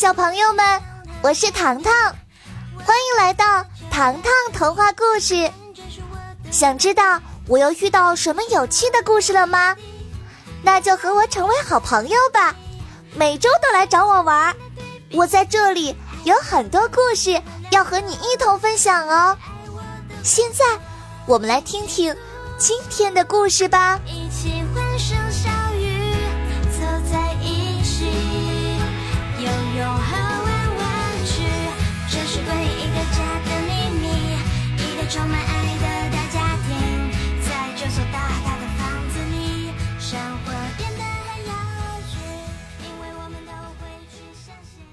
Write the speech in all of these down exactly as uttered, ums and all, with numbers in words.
小朋友们，我是糖糖，欢迎来到糖糖童话故事。想知道我又遇到什么有趣的故事了吗？那就和我成为好朋友吧，每周都来找我玩。我在这里有很多故事要和你一同分享哦。现在我们来听听今天的故事吧。 一起欢声笑语，走在一起，游泳和玩玩具，这是对一个家的秘密，一个充满爱的大家庭，在这所大大的房子里，生活变得很有趣，因为我们都会去相信。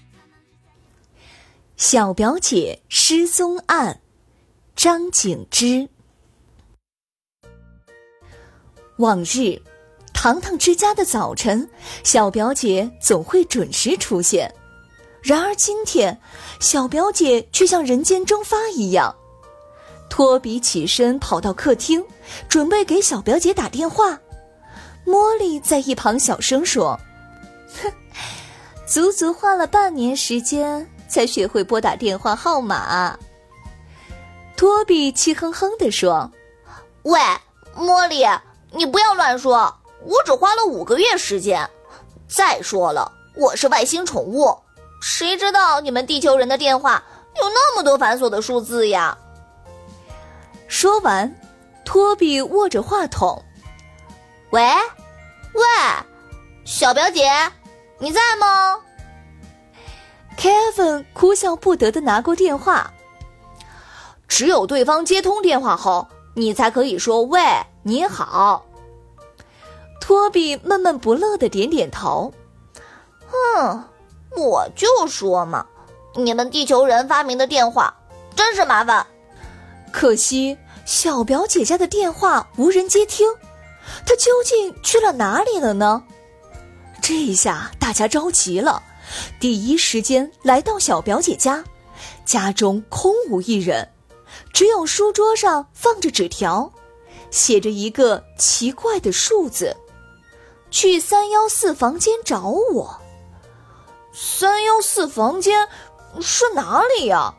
小表姐失踪案，张景之。往日糖糖之家的早晨，小表姐总会准时出现。然而今天，小表姐却像人间蒸发一样。托比起身跑到客厅，准备给小表姐打电话。茉莉在一旁小声说：哼，足足花了半年时间才学会拨打电话号码。托比气哼哼地说： 喂，茉莉，你不要乱说，我只花了五个月时间。再说了，我是外星宠物，谁知道你们地球人的电话有那么多繁琐的数字呀？ 说完，托比握着话筒： 喂喂，小表姐，你在吗？ Kevin 哭笑不得地拿过电话。 只有对方接通电话后，你才可以说喂，你好。 托比闷闷不乐地点点头。 哼，我就说嘛，你们地球人发明的电话真是麻烦。 可惜小表姐家的电话无人接听，她究竟去了哪里了呢？这下大家着急了，第一时间来到小表姐家，家中空无一人，只有书桌上放着纸条，写着一个奇怪的数字：去三一四房间找我。 三一四房间是哪里呀？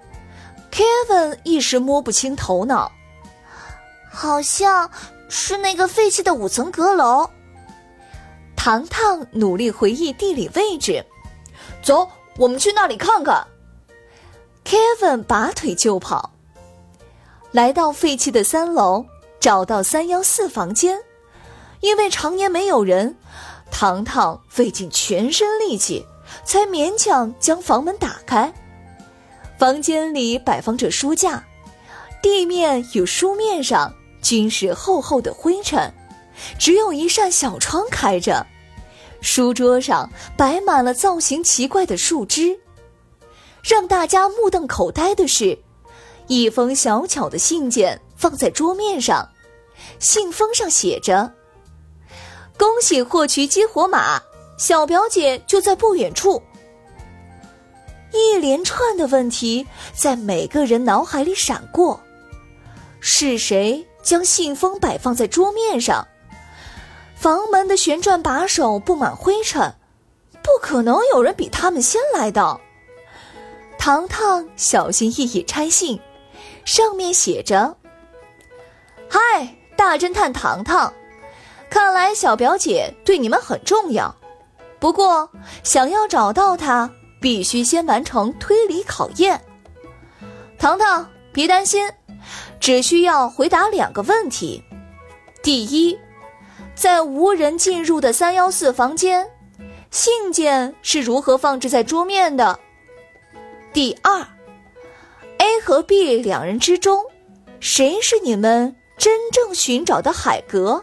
Kevin 一时摸不清头脑。 好像是那个废弃的五层阁楼。 糖糖努力回忆地理位置。 走，我们去那里看看。 Kevin 拔腿就跑。来到废弃的三楼，找到三一四房间。因为常年没有人，糖糖费尽全身力气，才勉强将房门打开。房间里摆放着书架，地面与书面上均是厚厚的灰尘，只有一扇小窗开着。书桌上摆满了造型奇怪的树枝。让大家目瞪口呆的是，一封小巧的信件放在桌面上，信封上写着：恭喜获取激活码，小表姐就在不远处。一连串的问题在每个人脑海里闪过：是谁将信封摆放在桌面上？房门的旋转把手布满灰尘，不可能有人比他们先来到。糖糖小心翼翼拆信，上面写着：嗨，大侦探糖糖，看来小表姐对你们很重要，不过想要找到她，必须先完成推理考验。糖糖，别担心，只需要回答两个问题。第一，在无人进入的三一四房间，信件是如何放置在桌面的？第二 ，A 和 B 两人之中，谁是你们真正寻找的海格？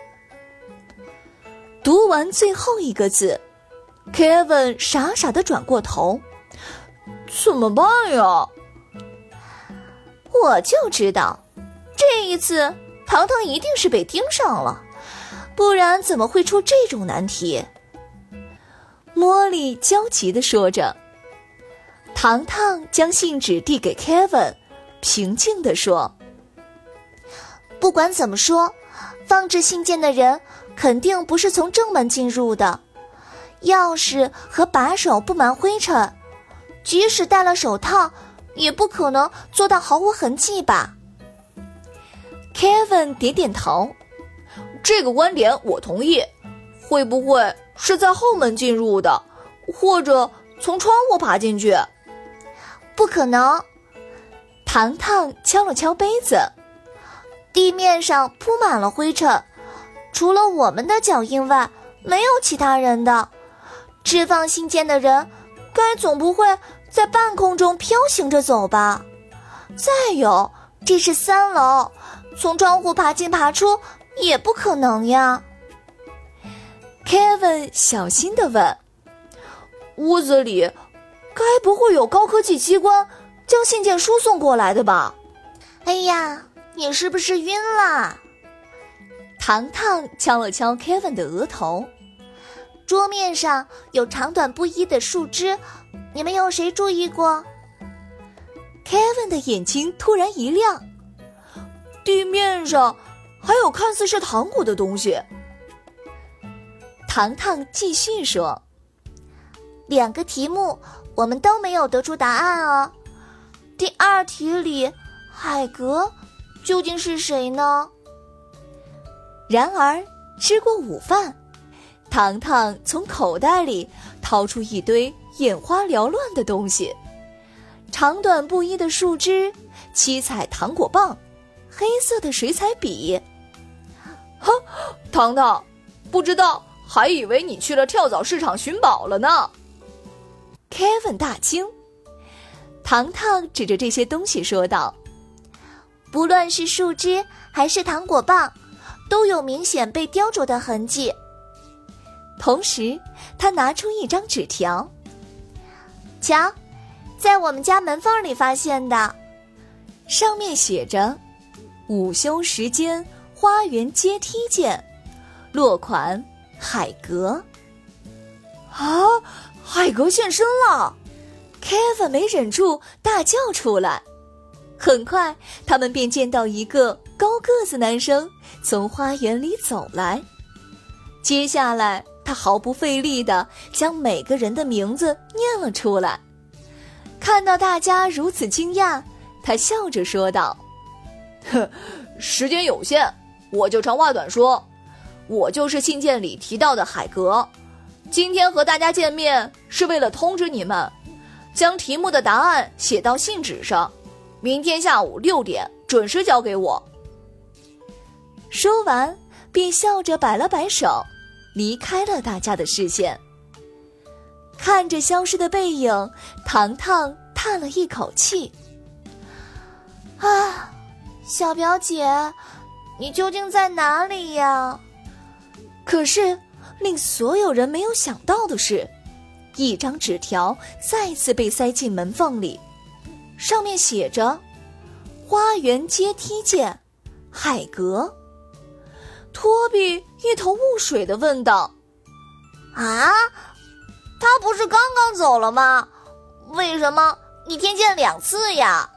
读完最后一个字， Kevin 傻傻地转过头。怎么办呀？ 我就知道，这一次糖糖一定是被盯上了，不然怎么会出这种难题？ 茉莉焦急地说着。糖糖将信纸递给 Kevin， 平静地说： 不管怎么说，放置信件的人肯定不是从正门进入的， 钥匙和把手布满灰尘，即使戴了手套，也不可能做到毫无痕迹吧。 Kevin 点点头，这个观点我同意。会不会是在后门进入的，或者从窗户爬进去？ 不可能。 糖糖敲了敲杯子， 地面上铺满了灰尘，除了我们的脚印外，没有其他人的。置放信件的人该总不会在半空中飘行着走吧？再有，这是三楼，从窗户爬进爬出也不可能呀。 Kevin 小心地问，屋子里该不会有高科技机关将信件输送过来的吧？ 哎呀，你是不是晕了？ 糖糖敲了敲 Kevin 的额头。 桌面上有长短不一的树枝，你们有谁注意过？ Kevin 的眼睛突然一亮，地面上还有看似是糖果的东西。糖糖继续说， 两个题目我们都没有得出答案哦。第二题里，海格究竟是谁呢？ 然而吃过午饭，糖糖从口袋里掏出一堆眼花缭乱的东西，长短不一的树枝，七彩糖果棒，黑色的水彩笔。哈，糖糖，不知道还以为你去了跳蚤市场寻宝了呢。 Kevin 大惊。糖糖指着这些东西说道， 不论是树枝还是糖果棒，都有明显被雕琢的痕迹。 同时他拿出一张纸条， 瞧，在我们家门缝里发现的， 上面写着午休时间花园阶梯见，落款海格。啊，海格现身了！ Kevin 没忍住大叫出来。很快他们便见到一个高个子男生从花园里走来，接下来他毫不费力地将每个人的名字念了出来。看到大家如此惊讶，他笑着说道，呵，时间有限，我就长话短说，我就是信件里提到的海格。今天和大家见面是为了通知你们，将题目的答案写到信纸上，明天下午六点准时交给我。说完便笑着摆了摆手，离开了大家的视线。看着消失的背影，糖糖叹了一口气， 啊，小表姐，你究竟在哪里呀？ 可是令所有人没有想到的是，一张纸条再次被塞进门缝里，上面写着花园阶梯见，海格。托比一头雾水地问道， 啊，他不是刚刚走了吗？为什么一天见两次呀？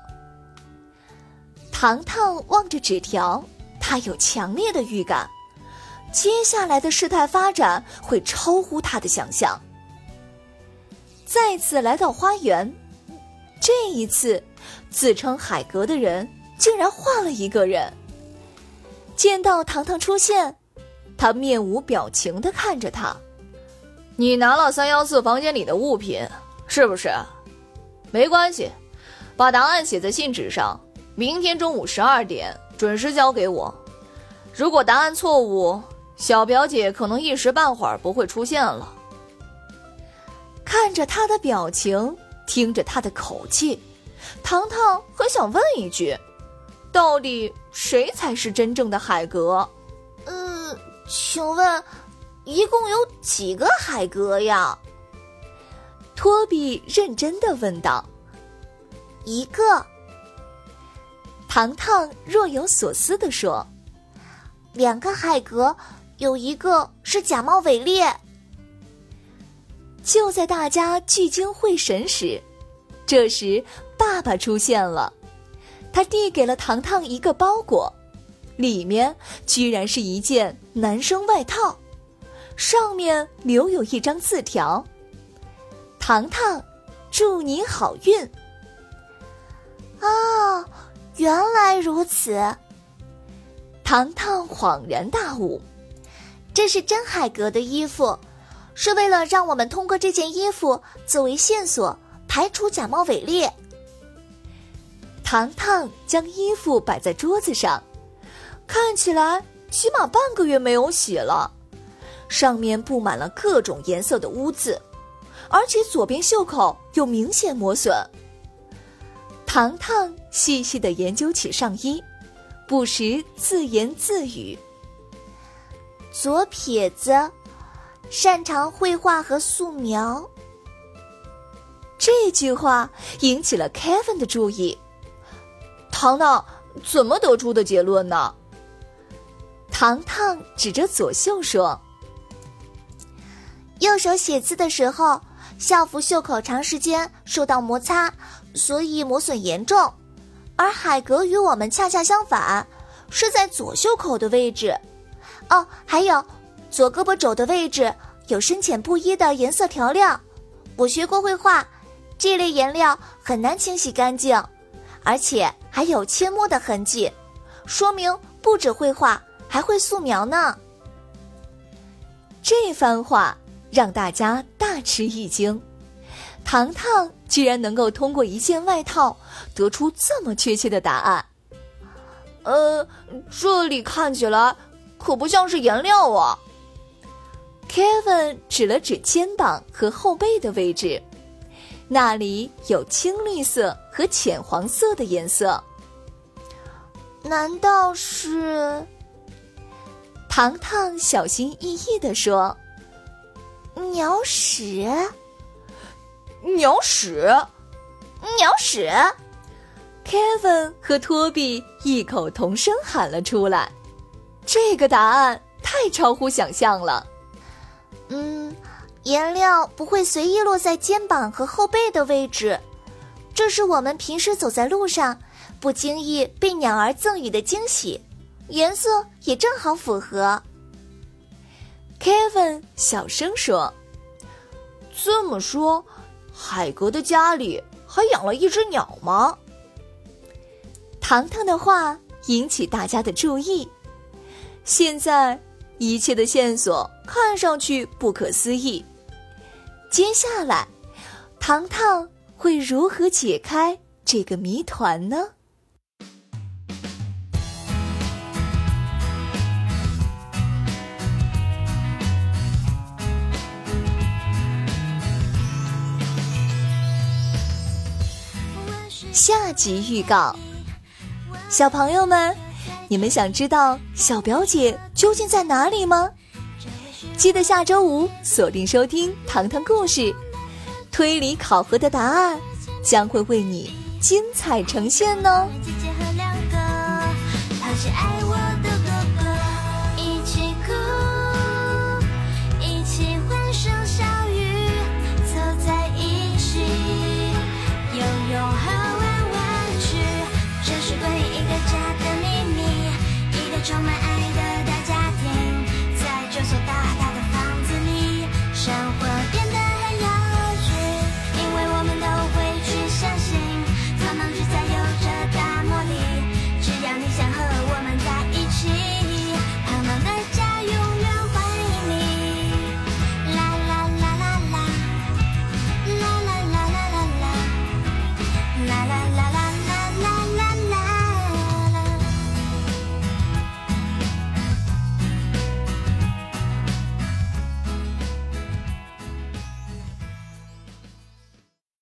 糖糖望着纸条，他有强烈的预感，接下来的事态发展会超乎他的想象。再次来到花园，这一次自称海格的人竟然换了一个人。见到糖糖出现，他面无表情地看着他，你拿了三一四房间里的物品是不是？没关系，把答案写在信纸上，明天中午十二点准时交给我。如果答案错误，小表姐可能一时半会儿不会出现了。看着他的表情，听着他的口气，糖糖很想问一句，到底谁才是真正的海格？ 嗯，请问一共有几个海格呀？ 托比认真地问道。 一个。 糖糖若有所思地说， 两个海格，有一个是假冒伪劣。 就在大家聚精会神时，这时爸爸出现了，他递给了糖糖一个包裹，里面居然是一件男生外套， 上面留有一张字条：糖糖，祝你好运。 哦，原来如此。 糖糖恍然大悟， 这是真海格的衣服，是为了让我们通过这件衣服作为线索，排除假冒伪劣。 糖糖将衣服摆在桌子上，看起来起码半个月没有洗了，上面布满了各种颜色的污渍，而且左边袖口有明显磨损。糖糖细细地研究起上衣，不时自言自语： 左撇子，擅长绘画和素描。 这句话引起了 Kevin 的注意。糖糖怎么得出的结论呢？糖糖指着左袖说： 右手写字的时候，校服袖口长时间受到摩擦，所以磨损严重。而海格与我们恰恰相反，是在左袖口的位置。哦，还有左胳膊肘的位置有深浅不一的颜色调料。我学过绘画，这类颜料很难清洗干净，而且还有切摸的痕迹，说明不止绘画，还会素描呢。 这番话让大家大吃一惊，糖糖居然能够通过一件外套得出这么确切的答案。呃，这里看起来可不像是颜料啊。Kevin 指了指肩膀和后背的位置，那里有青绿色和浅黄色的颜色。 难道是？ 糖糖小心翼翼地说： 鸟屎。 鸟屎？ 鸟屎 Kevin 和托比异口同声喊了出来。这个答案太超乎想象了。 嗯，颜料不会随意落在肩膀和后背的位置，这是我们平时走在路上不经意被鸟儿赠予的惊喜，颜色也正好符合。 Kevin 小声说：这么说，海格的家里还养了一只鸟吗？糖糖的话引起大家的注意，现在一切的线索看上去不可思议。接下来，糖糖会如何解开这个谜团呢？下集预告，小朋友们，你们想知道小表姐究竟在哪里吗？记得下周五锁定收听糖糖故事，推理考核的答案将会为你精彩呈现哦。 姐姐和两个抛弃爱我